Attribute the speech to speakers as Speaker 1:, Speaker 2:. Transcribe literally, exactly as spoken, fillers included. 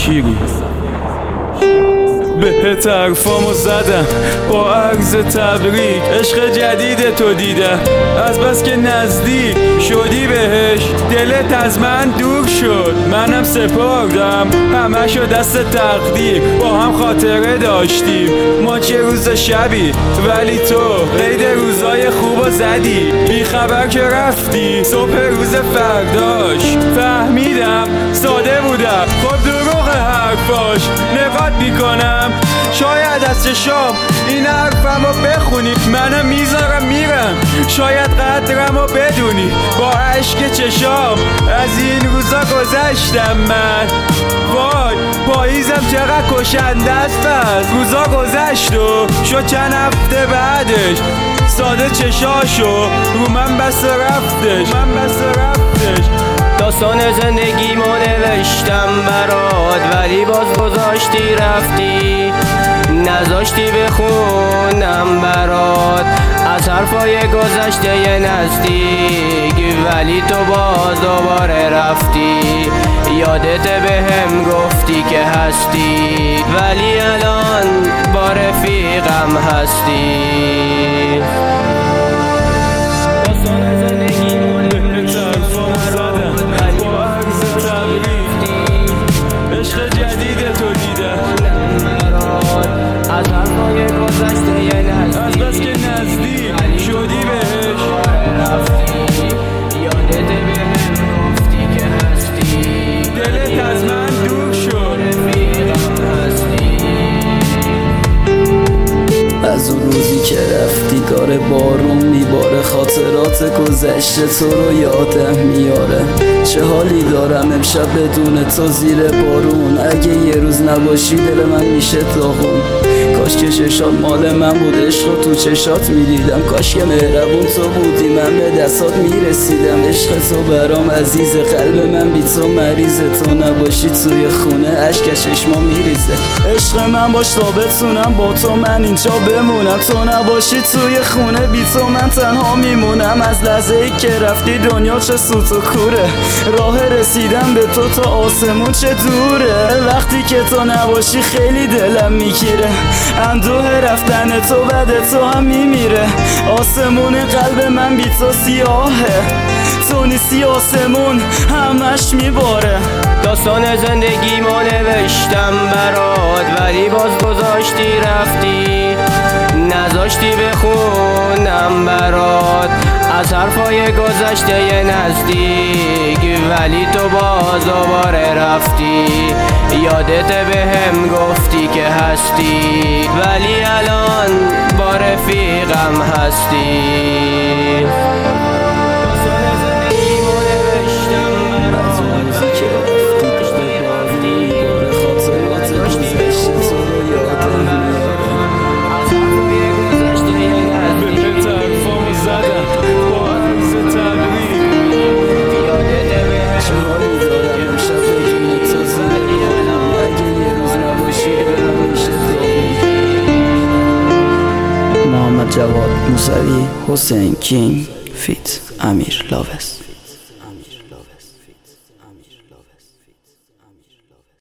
Speaker 1: شیری. بهت حرفامو زدم با عرض تبریک، عشق جدید تو دیدم از بس که نزدیک شدی بهش، دلت از من دور شد منم سپردم همشو دست تقدیر. با هم خاطره داشتیم ما چه روز شبی، ولی تو قید روزای خوبو زدی. بی خبر که رفتی صبح روز فرداش فهمیدم ساده بودم خب دروغ حرفاش. نقاد میکنم شاید از چشام این حرفمو بخونی، منم میذارم میرم شاید قدرمو بدونی. با عشق چشام از این روزا گذشتم من، وای پاییزم چقدر کشنده است. بس روزا گذشت و شد چند هفته بعدش ساده چشاشو رو من بس رفتش من بس رفتش.
Speaker 2: داستان زندگیمو نوشتم برات ولی باز گذاشتی رفتی، نذاشتی بخونم برات از حرفای گذشته نزدیک، ولی تو باز دوباره رفتی. یادت بهم گفتی که هستی ولی الان با رفیقم هستی.
Speaker 1: عشق جدید تو دیدم
Speaker 2: از حرفای گذشته
Speaker 1: از بس که نزدیک شدی بهش،
Speaker 2: یادت بهم گفتی که هستی،
Speaker 1: دلت از من دور شد
Speaker 2: رفیقم هستی.
Speaker 3: از اون روزی که رفتی داره بارون میباره، خاطرات گذشته تو رو یادم میاره. چه حالی دارم امشب بدون تو زیر بارون، اگه یه روز نباشی دل من میشه داغون. کاش که چشات مال من بود، عشق رو تو چشات میدیدم، کاش که مهربون تو بودی من به دستات میرسیدم. عشق تو برام عزیز، قلب من بی تو مریضه، تو نباشی توی خونه اشک چشما میریزه. عشق من باش تا بتونم با تو من اینجا بمونم، تو نباشی توی خونه بی تو من تنها میمونم. از لحظه ای که رفتی دنیا چه سوت و کوره، راه رسیدم به تو تا آسمون چه دوره. وقتی که تو نباشی خیلی دلم میگیره، اندوه رفتن تو بعد تو هم میمیره. آسمون قلب من بی تو سیاهه، تو نیستی آسمون همش میباره.
Speaker 2: داستان زندگیمو نوشتم برات ولی باز گذاشتی رفتی، نذاشتی بخونم برات از حرفای گذشته نزدیک، ولی تو باز دوباره رفتی. یادت بهم گفتی که هستی ولی الان با رفیقم هستی.
Speaker 3: محمد جواد موسوی، حسین کینگ، فیت امیر لاوس.